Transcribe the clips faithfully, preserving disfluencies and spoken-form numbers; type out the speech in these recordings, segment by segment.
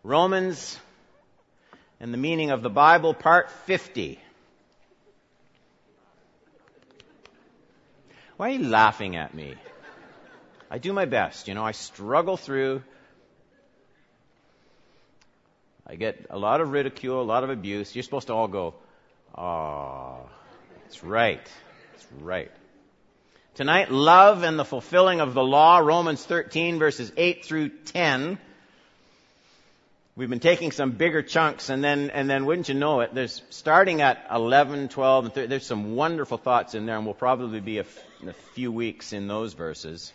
Romans and the Meaning of the Bible, Part fifty. Why are you laughing at me? I do my best, you know, I struggle through. I get a lot of ridicule, a lot of abuse. You're supposed to all go, "Oh, that's right, that's right." Tonight, love and the fulfilling of the law, Romans thirteen, verses eight through ten. We've been taking some bigger chunks, and then, and then wouldn't you know it, there's, starting at eleven, twelve, and thirteen, there's some wonderful thoughts in there, and we'll probably be a, f- a few weeks in those verses.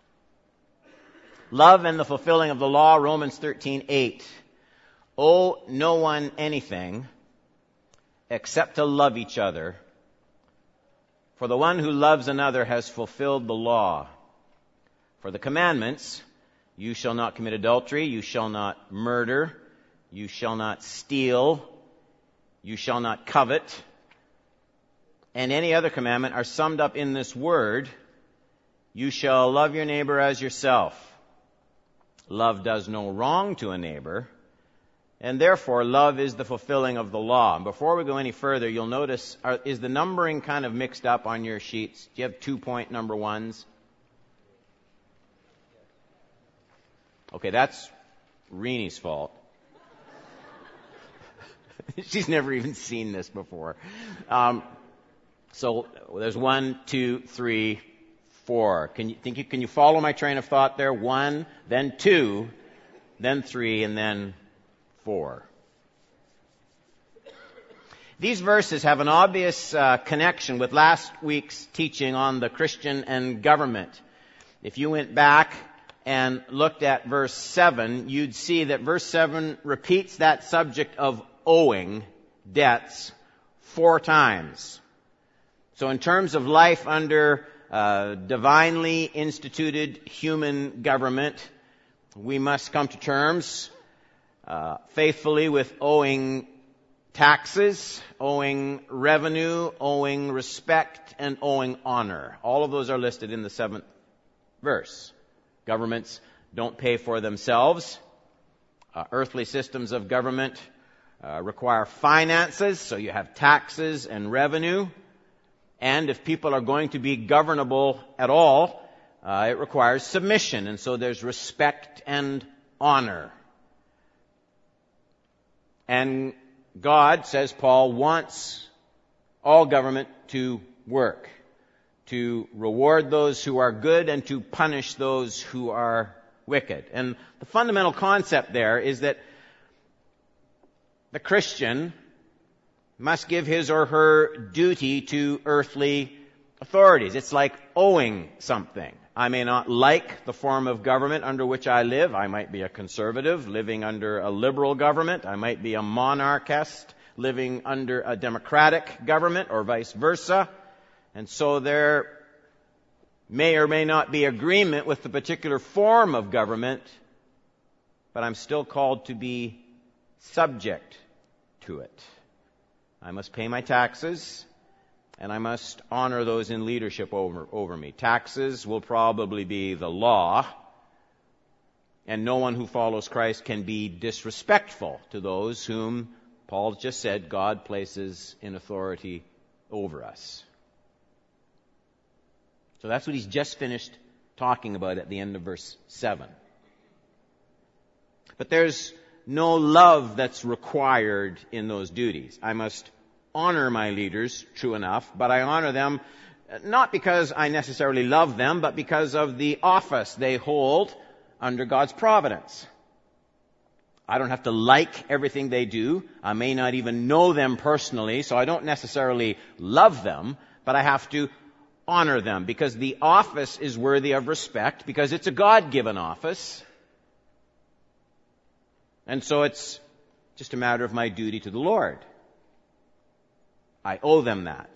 Love and the fulfilling of the law, Romans thirteen, eight. Owe no one anything except to love each other, for the one who loves another has fulfilled the law. For the commandments, you shall not commit adultery, you shall not murder, you shall not steal, you shall not covet, and any other commandment are summed up in this word, you shall love your neighbor as yourself. Love does no wrong to a neighbor, and therefore love is the fulfilling of the law. And before we go any further, you'll notice, are, is the numbering kind of mixed up on your sheets? Do you have two-point number ones? Okay, that's Reenie's fault. She's never even seen this before. Um, so there's one, two, three, four. Can you think you can you follow my train of thought there? One, then two, then three, and then four. These verses have an obvious uh, connection with last week's teaching on the Christian and government. If you went back and looked at verse seven, you'd see that verse seven repeats that subject of owing debts four times. So in terms of life under uh, divinely instituted human government, we must come to terms uh, faithfully with owing taxes, owing revenue, owing respect, and owing honor. All of those are listed in the seventh verse. Governments don't pay for themselves. Uh, earthly systems of government uh, require finances, so you have taxes and revenue. And if people are going to be governable at all, uh, it requires submission, and so there's respect and honor. And God, says Paul, wants all government to work, to reward those who are good and to punish those who are wicked. And the fundamental concept there is that the Christian must give his or her duty to earthly authorities. It's like owing something. I may not like the form of government under which I live. I might be a conservative living under a liberal government. I might be a monarchist living under a democratic government, or vice versa. And so there may or may not be agreement with the particular form of government, but I'm still called to be subject to it. I must pay my taxes, and I must honor those in leadership over, over me. Taxes will probably be the law, and no one who follows Christ can be disrespectful to those whom Paul just said God places in authority over us. So that's what he's just finished talking about at the end of verse seven. But there's no love that's required in those duties. I must honor my leaders, true enough, but I honor them not because I necessarily love them, but because of the office they hold under God's providence. I don't have to like everything they do. I may not even know them personally, so I don't necessarily love them, but I have to honor them because the office is worthy of respect, because it's a God-given office. And so it's just a matter of my duty to the Lord. I owe them that.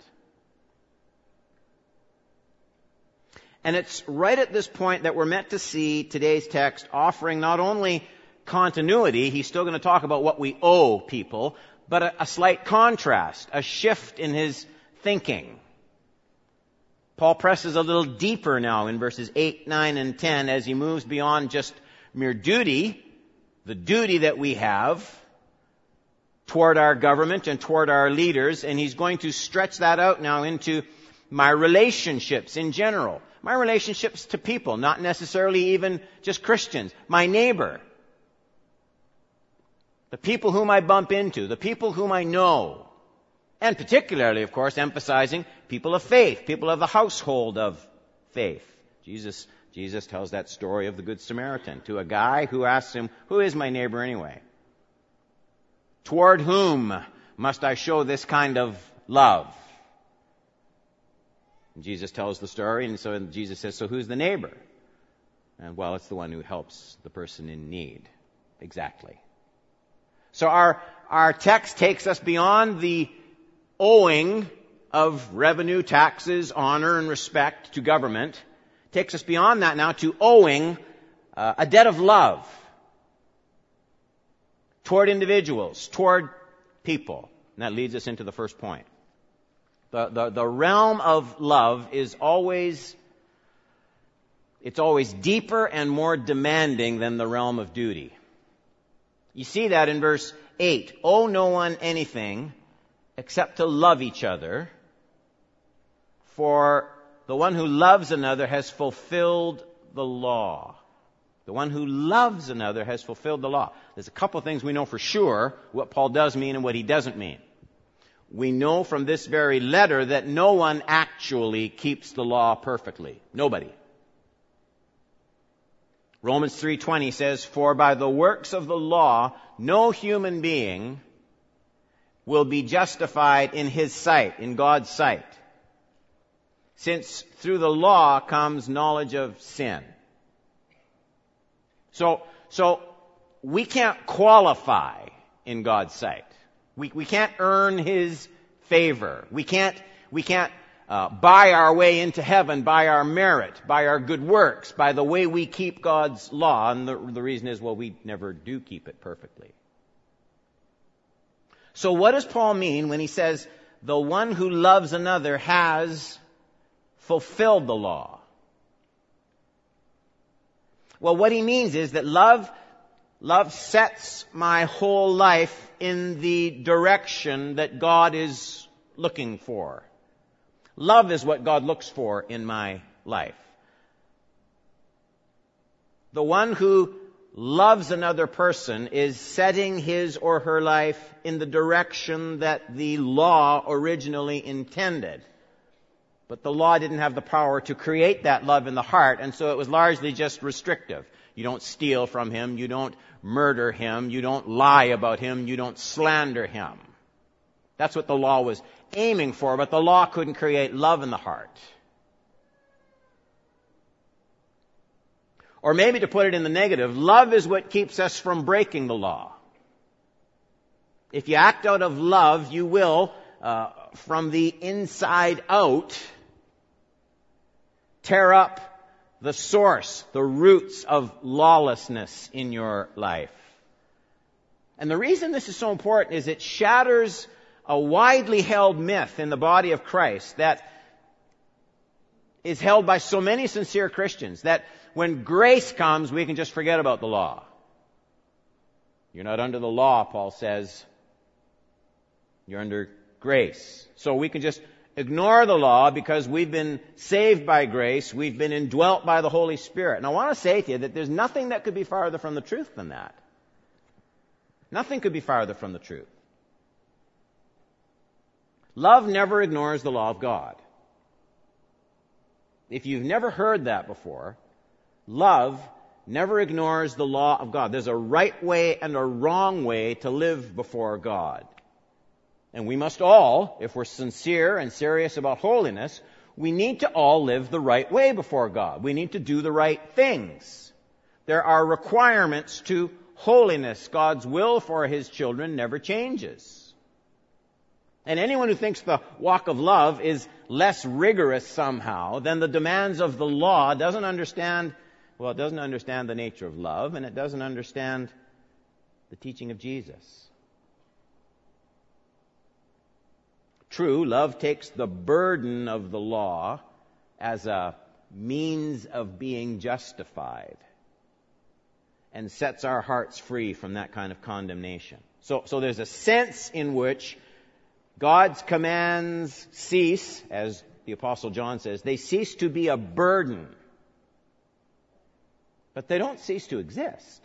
And it's right at this point that we're meant to see today's text offering not only continuity, he's still going to talk about what we owe people, but a, a slight contrast, a shift in his thinking. Paul presses a little deeper now in verses eight, nine, and ten as he moves beyond just mere duty the duty that we have toward our government and toward our leaders, and he's going to stretch that out now into my relationships in general. My relationships to people, not necessarily even just Christians. My neighbor. The people whom I bump into. The people whom I know. And particularly, of course, emphasizing people of faith. People of the household of faith. Jesus, Jesus tells that story of the Good Samaritan to a guy who asks him, who is my neighbor anyway? Toward whom must I show this kind of love? And Jesus tells the story, and so Jesus says, so who's the neighbor? And well, it's the one who helps the person in need. Exactly. So our, our text takes us beyond the owing of revenue, taxes, honor, and respect to government. Takes us beyond that now to owing uh, a debt of love toward individuals, toward people. And that leads us into the first point. The, the, the realm of love is always, it's always deeper and more demanding than the realm of duty. You see that in verse eight. Owe no one anything except to love each other, for the one who loves another has fulfilled the law. The one who loves another has fulfilled the law. There's a couple of things we know for sure what Paul does mean and what he doesn't mean. We know from this very letter that no one actually keeps the law perfectly. Nobody. Romans three twenty says, for by the works of the law, no human being will be justified in his sight, in God's sight, since through the law comes knowledge of sin. So, so we can't qualify in God's sight. We, we can't earn His favor. We can't, we can't uh, buy our way into heaven by our merit, by our good works, by the way we keep God's law. And the, the reason is, well, we never do keep it perfectly. So what does Paul mean when he says, the one who loves another has fulfilled the law? Well, what he means is that love, love sets my whole life in the direction that God is looking for. Love is what God looks for in my life. The one who loves another person is setting his or her life in the direction that the law originally intended. But the law didn't have the power to create that love in the heart, and so it was largely just restrictive. You don't steal from him, you don't murder him, you don't lie about him, you don't slander him. That's what the law was aiming for, but the law couldn't create love in the heart. Or maybe to put it in the negative, love is what keeps us from breaking the law. If you act out of love, you will, uh, from the inside out, tear up the source, the roots of lawlessness in your life. And the reason this is so important is it shatters a widely held myth in the body of Christ that is held by so many sincere Christians, that when grace comes, we can just forget about the law. You're not under the law, Paul says. You're under grace. So we can just ignore the law because we've been saved by grace. We've been indwelt by the Holy Spirit. And I want to say to you that there's nothing that could be farther from the truth than that. Nothing could be farther from the truth. Love never ignores the law of God. If you've never heard that before, love never ignores the law of God. There's a right way and a wrong way to live before God. And we must all, if we're sincere and serious about holiness, we need to all live the right way before God. We need to do the right things. There are requirements to holiness. God's will for His children never changes. And anyone who thinks the walk of love is less rigorous somehow than the demands of the law doesn't understand, well, it doesn't understand the nature of love, and it doesn't understand the teaching of Jesus. True, love takes the burden of the law as a means of being justified. and sets our hearts free from that kind of condemnation. So, so there's a sense in which God's commands cease, as the Apostle John says, they cease to be a burden. But they don't cease to exist.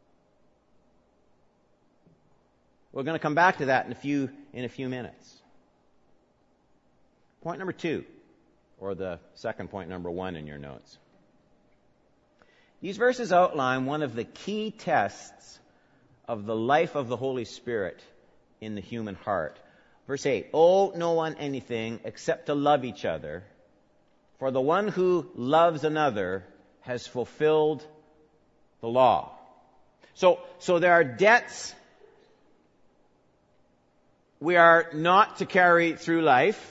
We're going to come back to that in a few, in a few minutes. Point number two, or the second point number one in your notes. These verses outline one of the key tests of the life of the Holy Spirit in the human heart. Verse eight, owe no one anything except to love each other, for the one who loves another has fulfilled the law. So, so there are debts we are not to carry through life,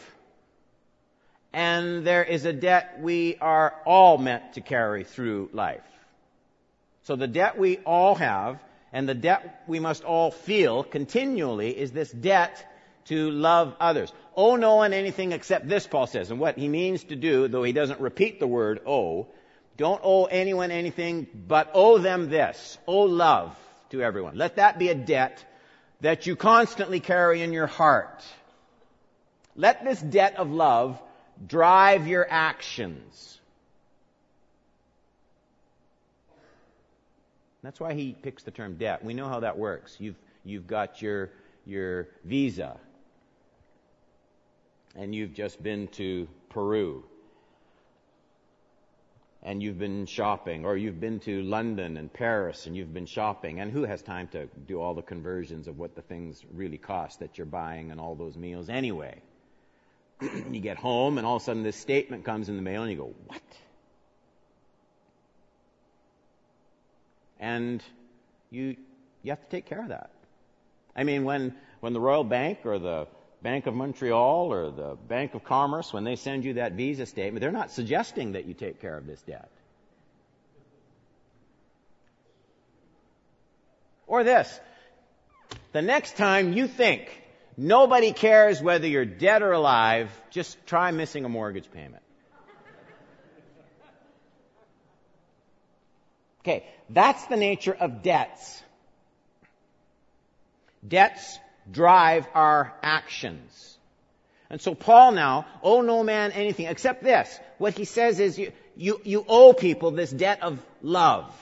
and there is a debt we are all meant to carry through life. So the debt we all have, and the debt we must all feel continually, is this debt to love others. Owe no one anything except this, Paul says. And what he means to do, though he doesn't repeat the word owe, don't owe anyone anything, but owe them this. Owe love to everyone. Let that be a debt that you constantly carry in your heart. Let this debt of love drive your actions. That's why he picks the term debt. We know how that works. You've, you've got your, your visa, and you've just been to Peru, and you've been shopping, or you've been to London and Paris, and you've been shopping. And who has time to do all the conversions of what the things really cost that you're buying and all those meals anyway? You get home, and all of a sudden this statement comes in the mail, and you go, what? And you you have to take care of that. I mean, when, when the Royal Bank or the Bank of Montreal or the Bank of Commerce, when they send you that visa statement, they're not suggesting that you take care of this debt. Or this. The next time you think nobody cares whether you're dead or alive, just try missing a mortgage payment. Okay, that's the nature of debts. Debts drive our actions. And so Paul now, owe no man anything except this. What he says is you, you, you owe people this debt of love.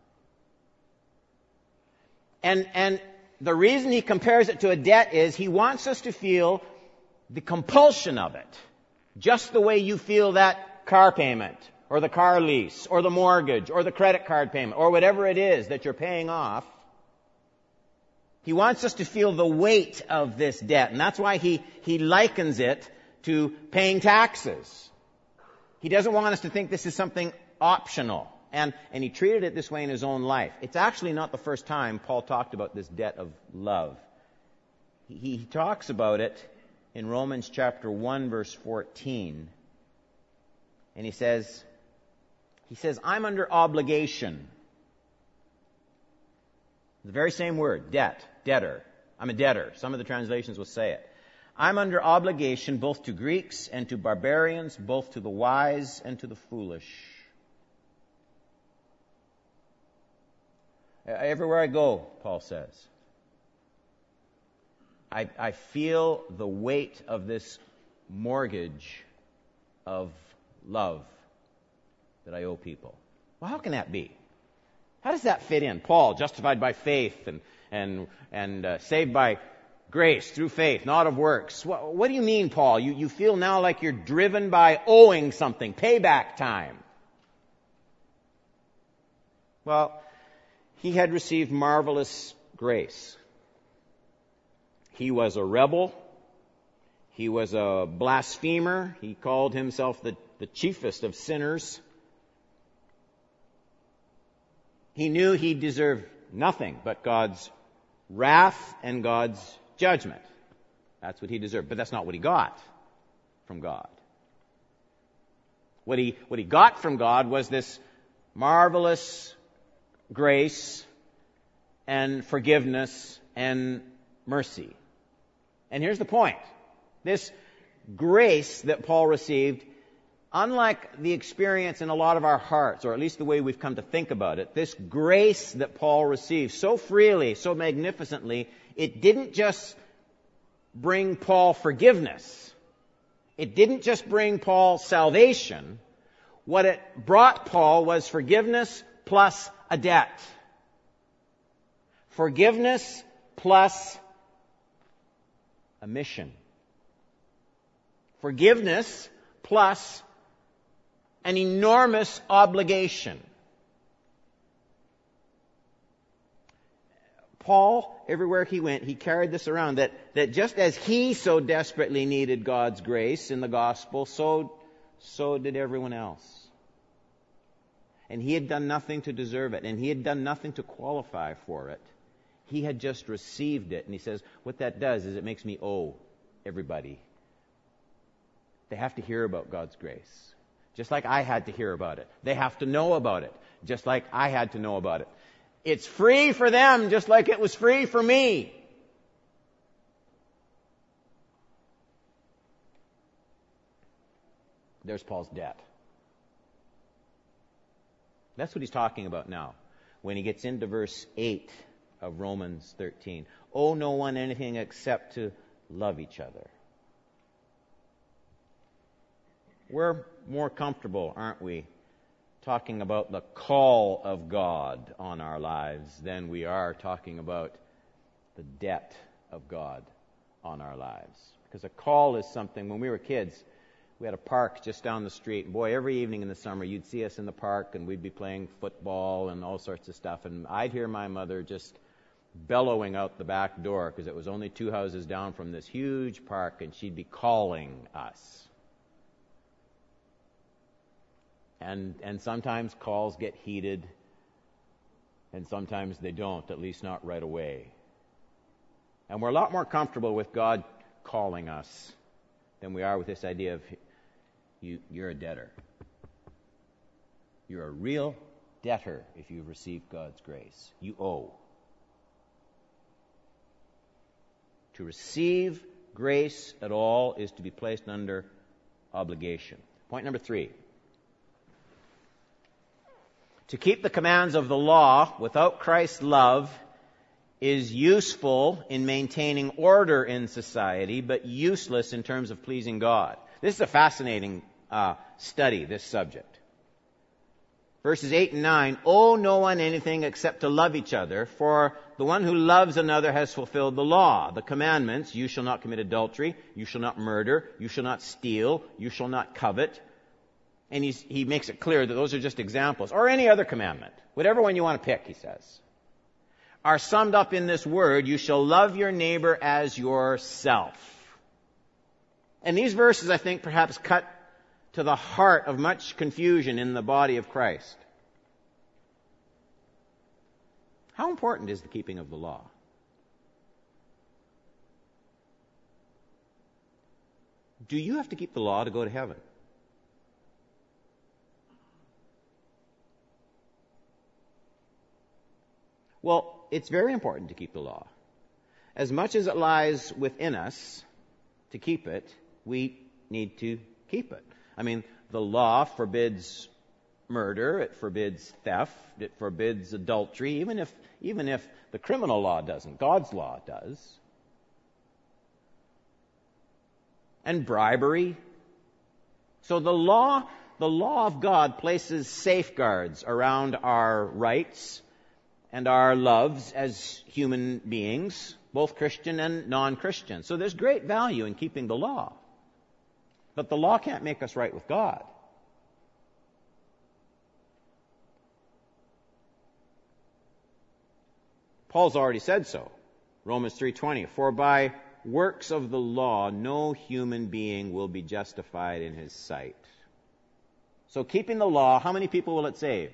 And, and the reason he compares it to a debt is he wants us to feel the compulsion of it. Just the way you feel that car payment, or the car lease, or the mortgage, or the credit card payment, or whatever it is that you're paying off. He wants us to feel the weight of this debt, and that's why he, he likens it to paying taxes. He doesn't want us to think this is something optional, and, and he treated it this way in his own life. It's actually not the first time Paul talked about this debt of love. He, he talks about it in Romans chapter one, verse fourteen, and he says, He says, I'm under obligation. The very same word, debt, debtor. I'm a debtor. Some of the translations will say it. I'm under obligation both to Greeks and to barbarians, both to the wise and to the foolish. Everywhere I go, Paul says, I, I feel the weight of this mortgage of love that I owe people. Well, how can that be? How does that fit in? Paul, justified by faith and and and uh, saved by grace through faith, not of works. What, what do you mean, Paul? You you feel now like you're driven by owing something, payback time. Well, he had received marvelous grace. He was a rebel. He was a blasphemer. He called himself the, the chiefest of sinners. He knew he deserved nothing but God's wrath and God's judgment. That's what he deserved. But that's not what he got from God. What he, what he got from God was this marvelous grace and forgiveness and mercy. And here's the point. This grace that Paul received unlike the experience in a lot of our hearts, or at least the way we've come to think about it, this grace that Paul received so freely, so magnificently, it didn't just bring Paul forgiveness. It didn't just bring Paul salvation. What it brought Paul was forgiveness plus a debt. Forgiveness plus a mission. Forgiveness plus an enormous obligation. Paul, everywhere he went, he carried this around, that, that just as he so desperately needed God's grace in the gospel, so, so did everyone else. And he had done nothing to deserve it, and he had done nothing to qualify for it. He had just received it. And he says, what that does is it makes me owe everybody. They have to hear about God's grace. Just like I had to hear about it. They have to know about it. Just like I had to know about it. It's free for them, just like it was free for me. There's Paul's debt. That's what he's talking about now, when he gets into verse eight of Romans thirteen. Owe no one anything except to love each other. We're more comfortable, aren't we, talking about the call of God on our lives than we are talking about the debt of God on our lives. Because a call is something, when we were kids, we had a park just down the street. And boy, every evening in the summer, you'd see us in the park, and we'd be playing football and all sorts of stuff. And I'd hear my mother just bellowing out the back door, because it was only two houses down from this huge park, and she'd be calling us. And and sometimes calls get heated, and sometimes they don't, at least not right away. And we're a lot more comfortable with God calling us than we are with this idea of you, you're a debtor. You're a real debtor if you've received God's grace. You owe. To receive grace at all is to be placed under obligation. Point number three. To keep the commands of the law without Christ's love is useful in maintaining order in society, but useless in terms of pleasing God. This is a fascinating uh, study, this subject. Verses eight and nine, owe no one anything except to love each other, for the one who loves another has fulfilled the law. The commandments, you shall not commit adultery, you shall not murder, you shall not steal, you shall not covet. And he's, he makes it clear that those are just examples. Or any other commandment. Whatever one you want to pick, he says. Are summed up in this word, you shall love your neighbor as yourself. And these verses, I think, perhaps cut to the heart of much confusion in the body of Christ. How important is the keeping of the law? Do you have to keep the law to go to heaven? Well, it's very important to keep the law. As much as it lies within us to keep it, we need to keep it. I mean, the law forbids murder, it forbids theft, it forbids adultery, even if even if the criminal law doesn't, God's law does. And bribery. So the law, the law of God places safeguards around our rights and our loves as human beings, both Christian and non-Christian. So there's great value in keeping the law. But the law can't make us right with God. Paul's already said so. Romans three twenty, for by works of the law no human being will be justified in his sight. So keeping the law, how many people will it save?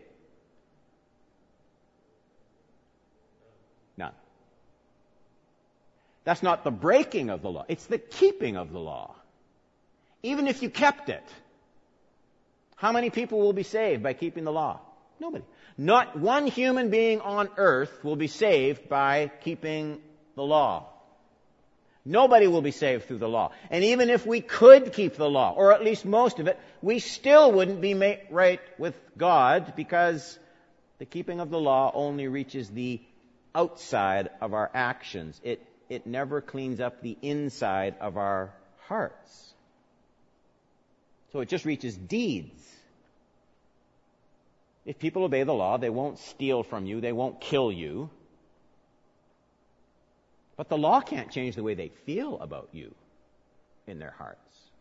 None. That's not the breaking of the law. It's the keeping of the law. Even if you kept it, how many people will be saved by keeping the law? Nobody. Not one human being on earth will be saved by keeping the law. Nobody will be saved through the law. And even if we could keep the law, or at least most of it, we still wouldn't be made right with God, because the keeping of the law only reaches the outside of our actions. It, it never cleans up the inside of our hearts. So it just reaches deeds. If people obey the law, they won't steal from you, they won't kill you. But the law can't change the way they feel about you in their hearts.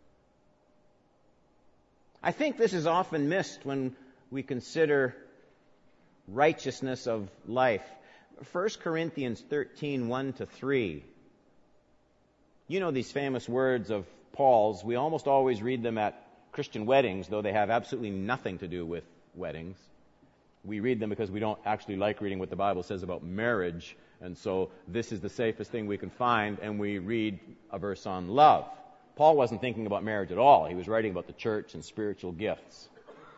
I think this is often missed when we consider righteousness of life. First Corinthians thirteen, one to three. You know these famous words of Paul's. We almost always read them at Christian weddings, though they have absolutely nothing to do with weddings. We read them because we don't actually like reading what the Bible says about marriage, and so this is the safest thing we can find, and we read a verse on love. Paul wasn't thinking about marriage at all. He was writing about the church and spiritual gifts.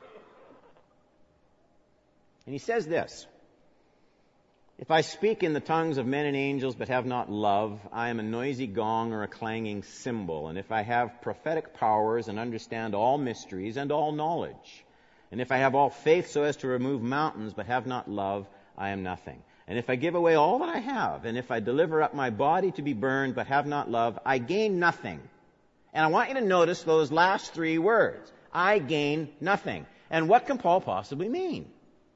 And he says this: "If I speak in the tongues of men and angels but have not love, I am a noisy gong or a clanging cymbal. And if I have prophetic powers and understand all mysteries and all knowledge, and if I have all faith so as to remove mountains but have not love, I am nothing. And if I give away all that I have, and if I deliver up my body to be burned but have not love, I gain nothing." And I want you to notice those last three words. I gain nothing. And what can Paul possibly mean?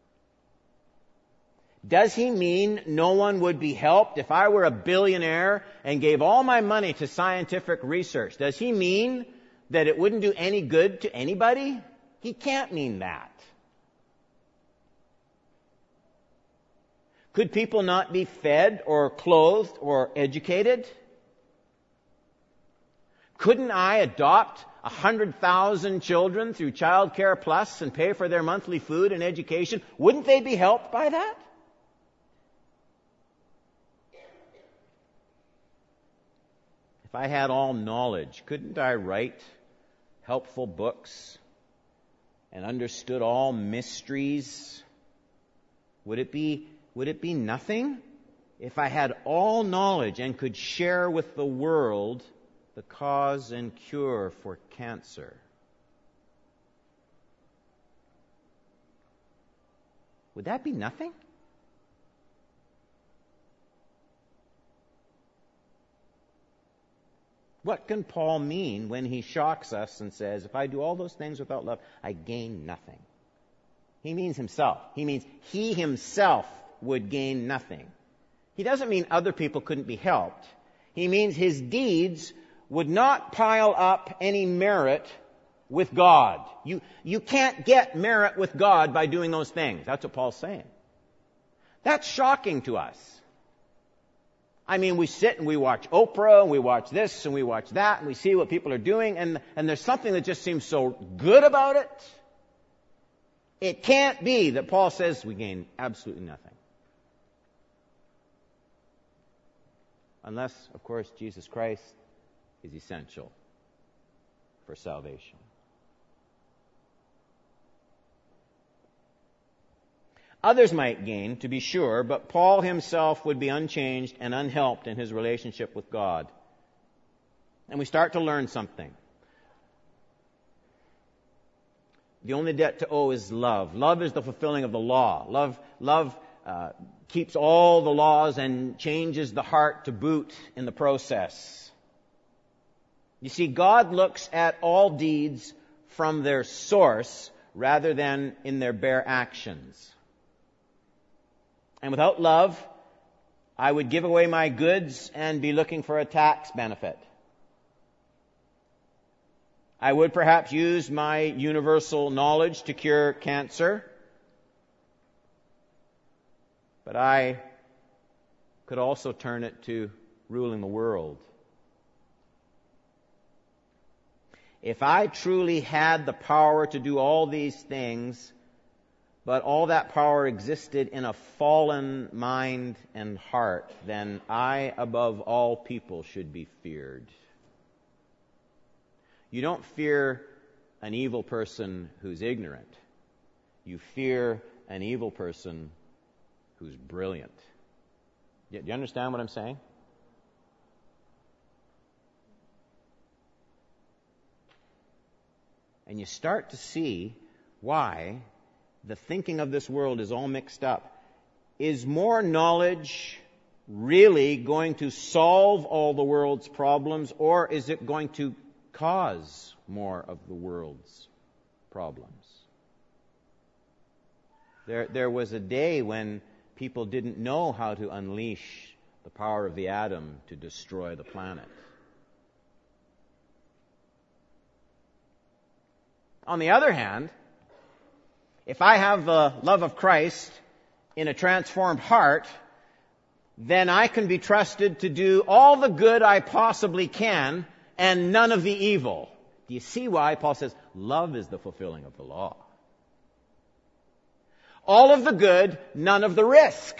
Does he mean no one would be helped if I were a billionaire and gave all my money to scientific research? Does he mean that it wouldn't do any good to anybody? He can't mean that. Could people not be fed or clothed or educated? Couldn't I adopt a hundred thousand children through Child Care Plus and pay for their monthly food and education? Wouldn't they be helped by that? If I had all knowledge, couldn't I write helpful books and understood all mysteries? Would it be, would it be nothing? If I had all knowledge and could share with the world the cause and cure for cancer, would that be nothing? What can Paul mean when he shocks us and says, if I do all those things without love, I gain nothing? He means himself. He means he himself would gain nothing. He doesn't mean other people couldn't be helped. He means his deeds would not pile up any merit with God. You, you can't get merit with God by doing those things. That's what Paul's saying. That's shocking to us. I mean, we sit and we watch Oprah, and we watch this, and we watch that, and we see what people are doing, and, and there's something that just seems so good about it. It can't be that Paul says we gain absolutely nothing. Unless, of course, Jesus Christ is essential for salvation. Others might gain, to be sure, but Paul himself would be unchanged and unhelped in his relationship with God. And we start to learn something. The only debt to owe is love. Love is the fulfilling of the law. Love, love uh, keeps all the laws and changes the heart to boot in the process. You see, God looks at all deeds from their source rather than in their bare actions. And without love, I would give away my goods and be looking for a tax benefit. I would perhaps use my universal knowledge to cure cancer, but I could also turn it to ruling the world. If I truly had the power to do all these things, but all that power existed in a fallen mind and heart, then I, above all people, should be feared. You don't fear an evil person who's ignorant. You fear an evil person who's brilliant. Do you understand what I'm saying? and you start to see why the thinking of this world is all mixed up. Is more knowledge really going to solve all the world's problems, or is it going to cause more of the world's problems? There, there was a day when people didn't know how to unleash the power of the atom to destroy the planet. On the other hand, if I have the love of Christ in a transformed heart, then I can be trusted to do all the good I possibly can and none of the evil. Do you see why Paul says love is the fulfilling of the law? All of the good, none of the risk.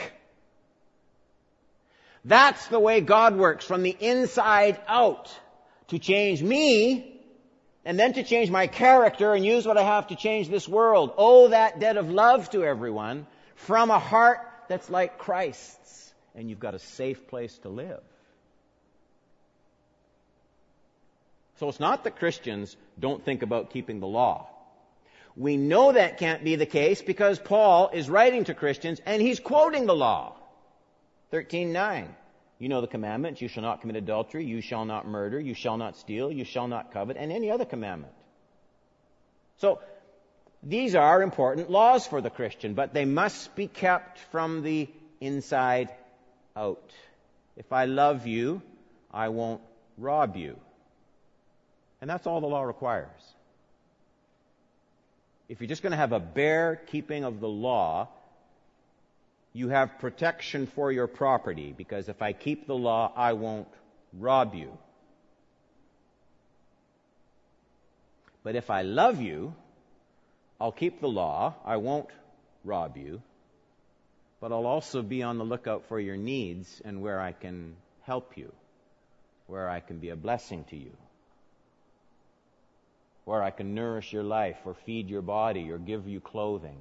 That's the way God works, from the inside out, to change me and then to change my character and use what I have to change this world. Owe that debt of love to everyone from a heart that's like Christ's, and you've got a safe place to live. So it's not that Christians don't think about keeping the law. We know that can't be the case because Paul is writing to Christians and he's quoting the law. thirteen nine. You know the commandments. You shall not commit adultery. You shall not murder. You shall not steal. You shall not covet. And any other commandment. So these are important laws for the Christian, but they must be kept from the inside out. If I love you, I won't rob you. And that's all the law requires. If you're just going to have a bare keeping of the law, you have protection for your property, because if I keep the law, I won't rob you. But if I love you, I'll keep the law, I won't rob you, but I'll also be on the lookout for your needs and where I can help you, where I can be a blessing to you, where I can nourish your life or feed your body or give you clothing.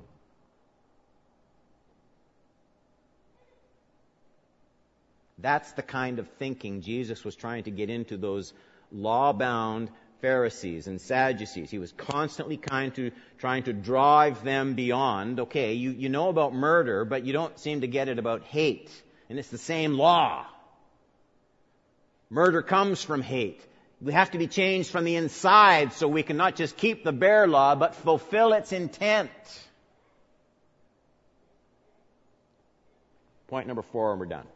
That's the kind of thinking Jesus was trying to get into those law-bound Pharisees and Sadducees. He was constantly kind to, trying to drive them beyond, okay, you, you know about murder, but you don't seem to get it about hate. And it's the same law. Murder comes from hate. We have to be changed from the inside so we can not just keep the bare law, but fulfill its intent. Point number four, and we're done.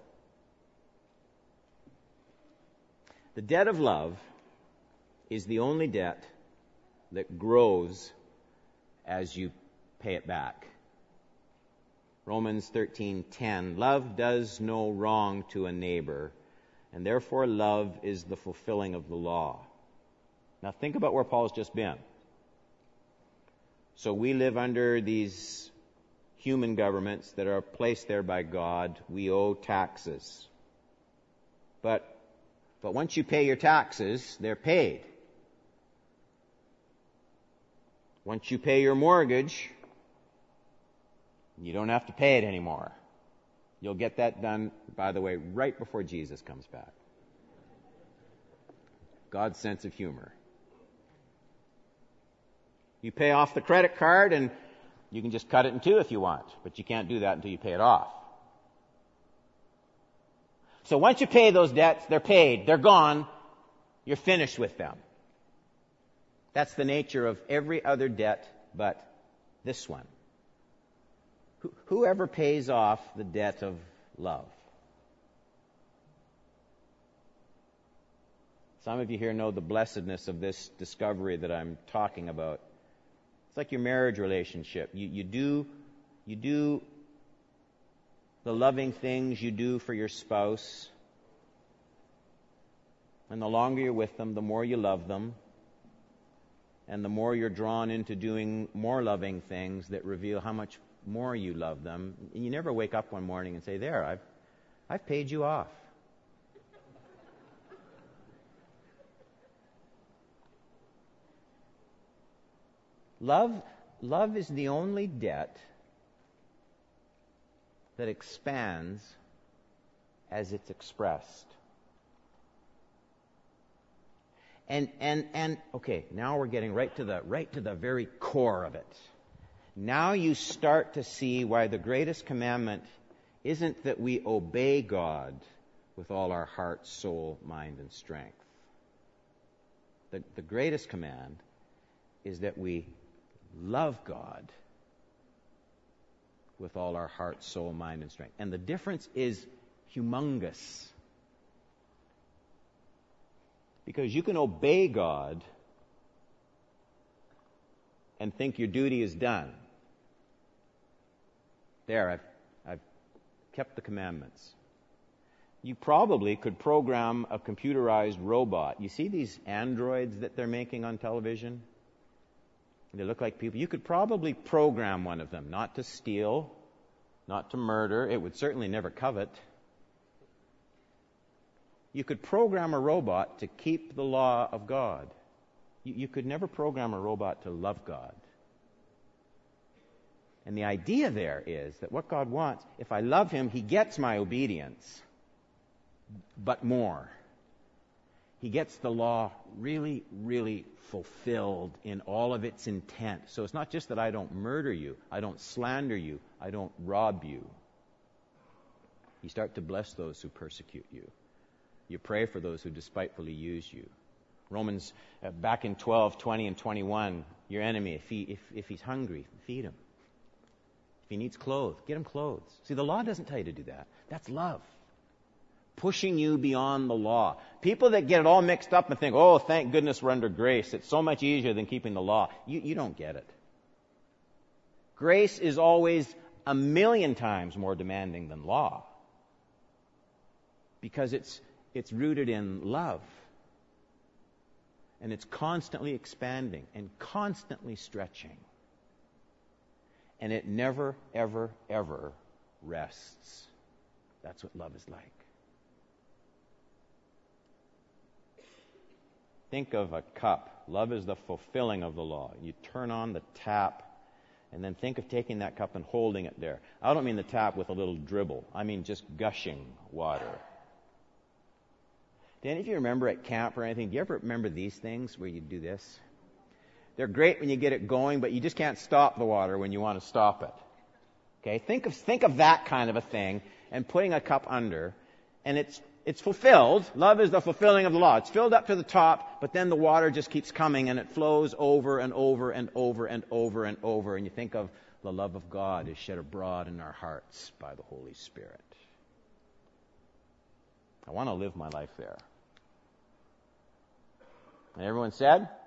The debt of love is the only debt that grows as you pay it back. Romans thirteen ten, love does no wrong to a neighbor, and therefore love is the fulfilling of the law. Now think about where Paul's just been. So we live under these human governments that are placed there by God. We owe taxes. But But once you pay your taxes, they're paid. Once you pay your mortgage, you don't have to pay it anymore. You'll get that done, by the way, right before Jesus comes back. God's sense of humor. You pay off the credit card and you can just cut it in two if you want, but you can't do that until you pay it off. So once you pay those debts, they're paid, they're gone, you're finished with them. That's the nature of every other debt but this one. Whoever pays off the debt of love? Some of you here know the blessedness of this discovery that I'm talking about. It's like your marriage relationship. You, you do, you do the loving things you do for your spouse. And the longer you're with them, the more you love them. And the more you're drawn into doing more loving things that reveal how much more you love them. And you never wake up one morning and say, there, I've, I've paid you off. Love, love is the only debt that expands as it's expressed. And, and, and, okay, now we're getting right to the, right to the very core of it. Now you start to see why the greatest commandment isn't that we obey God with all our heart, soul, mind, and strength. The, the greatest command is that we love God with all our heart, soul, mind, and strength. And the difference is humongous. Because you can obey God and think your duty is done. There, I've, I've kept the commandments. You probably could program a computerized robot. You see these androids that they're making on television? They look like people. You could probably program one of them not to steal, not to murder. It would certainly never covet. You could program a robot to keep the law of God. You, you could never program a robot to love God. And the idea there is that what God wants, if I love Him, He gets my obedience, but more. He gets the law really, really fulfilled in all of its intent. So it's not just that I don't murder you, I don't slander you, I don't rob you. You start to bless those who persecute you. You pray for those who despitefully use you. Romans, uh, back in twelve, twenty, and twenty-one, your enemy, if, he, if, if he's hungry, feed him. If he needs clothes, get him clothes. See, the law doesn't tell you to do that. That's love. Pushing you beyond the law. People that get it all mixed up and think, oh, thank goodness we're under grace. It's so much easier than keeping the law. You, you don't get it. Grace is always a million times more demanding than law. Because it's it's rooted in love. And it's constantly expanding and constantly stretching. And it never, ever, ever rests. That's what love is like. Think of a cup. Love is the fulfilling of the law. You turn on the tap, and then think of taking that cup and holding it there. I don't mean the tap with a little dribble. I mean just gushing water. Do any of you remember at camp or anything, do you ever remember these things where you do this? They're great when you get it going, but you just can't stop the water when you want to stop it. Okay, think of think of that kind of a thing and putting a cup under, and it's it's fulfilled. Love is the fulfilling of the law. It's filled up to the top, but then the water just keeps coming and it flows over and over and over and over and over. And you think of the love of God is shed abroad in our hearts by the Holy Spirit. I want to live my life there. And everyone said?